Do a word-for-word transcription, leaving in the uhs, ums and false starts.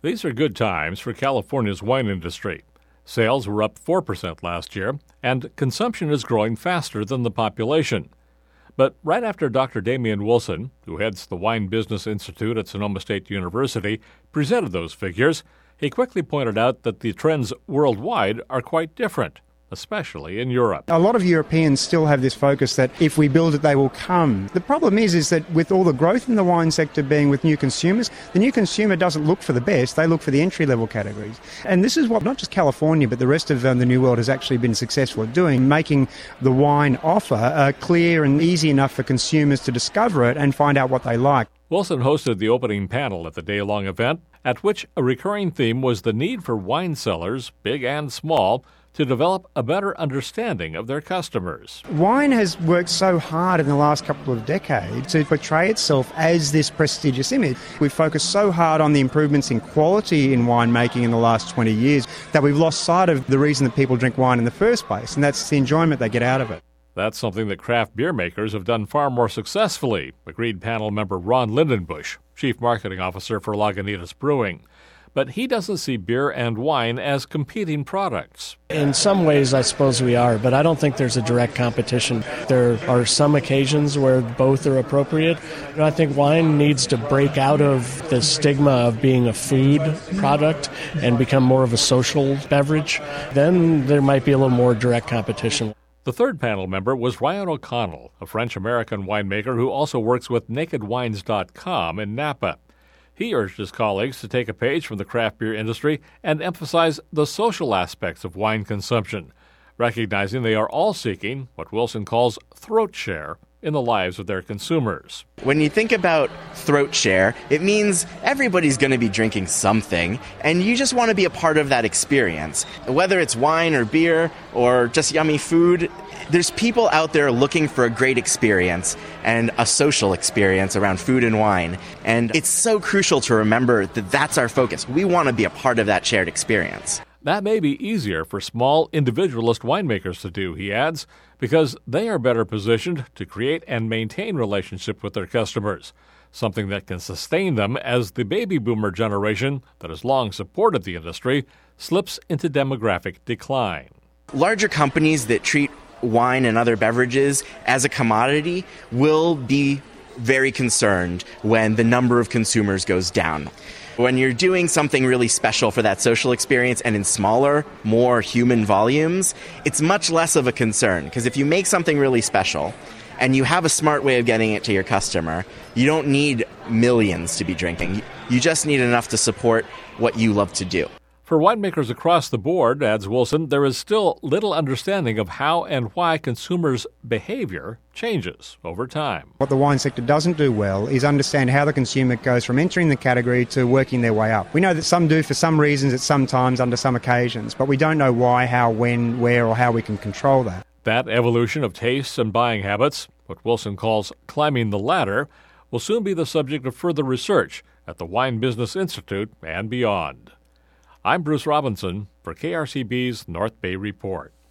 These are good times for California's wine industry. Sales were up four percent last year, and consumption is growing faster than the population. But right after Doctor Damian Wilson, who heads the Wine Business Institute at Sonoma State University, presented those figures, he quickly pointed out that the trends worldwide are quite different, especially in Europe. A lot of Europeans still have this focus that if we build it, they will come. The problem is, is that with all the growth in the wine sector being with new consumers, the new consumer doesn't look for the best, they look for the entry-level categories. And this is what not just California, but the rest of um, the New World has actually been successful at doing, making the wine offer uh, clear and easy enough for consumers to discover it and find out what they like. Wilson hosted the opening panel at the day-long event, at which a recurring theme was the need for wine cellars, big and small, to develop a better understanding of their customers. Wine has worked so hard in the last couple of decades to portray itself as this prestigious image. We've focused so hard on the improvements in quality in winemaking in the last twenty years that we've lost sight of the reason that people drink wine in the first place, and that's the enjoyment they get out of it. That's something that craft beer makers have done far more successfully, agreed panel member Ron Lindenbush, Chief Marketing Officer for Lagunitas Brewing. But he doesn't see beer and wine as competing products. In some ways, I suppose we are, but I don't think there's a direct competition. There are some occasions where both are appropriate. And I think wine needs to break out of the stigma of being a food product and become more of a social beverage. Then there might be a little more direct competition. The third panel member was Ryan O'Connell, a French-American winemaker who also works with naked wines dot com in Napa. He urged his colleagues to take a page from the craft beer industry and emphasize the social aspects of wine consumption, recognizing they are all seeking what Wilson calls throat share in the lives of their consumers. When you think about throat share, it means everybody's going to be drinking something, and you just want to be a part of that experience. Whether it's wine or beer or just yummy food, there's people out there looking for a great experience and a social experience around food and wine. And it's so crucial to remember that that's our focus. We want to be a part of that shared experience. That may be easier for small, individualist winemakers to do, he adds, because they are better positioned to create and maintain relationship with their customers, something that can sustain them as the baby boomer generation that has long supported the industry slips into demographic decline. Larger companies that treat wine and other beverages as a commodity will be very concerned when the number of consumers goes down. When you're doing something really special for that social experience and in smaller, more human volumes, it's much less of a concern, because if you make something really special and you have a smart way of getting it to your customer, you don't need millions to be drinking. You just need enough to support what you love to do. For winemakers across the board, adds Wilson, there is still little understanding of how and why consumers' behavior changes over time. What the wine sector doesn't do well is understand how the consumer goes from entering the category to working their way up. We know that some do for some reasons at some times under some occasions, but we don't know why, how, when, where, or how we can control that. That evolution of tastes and buying habits, what Wilson calls climbing the ladder, will soon be the subject of further research at the Wine Business Institute and beyond. I'm Bruce Robinson for K R C B's North Bay Report.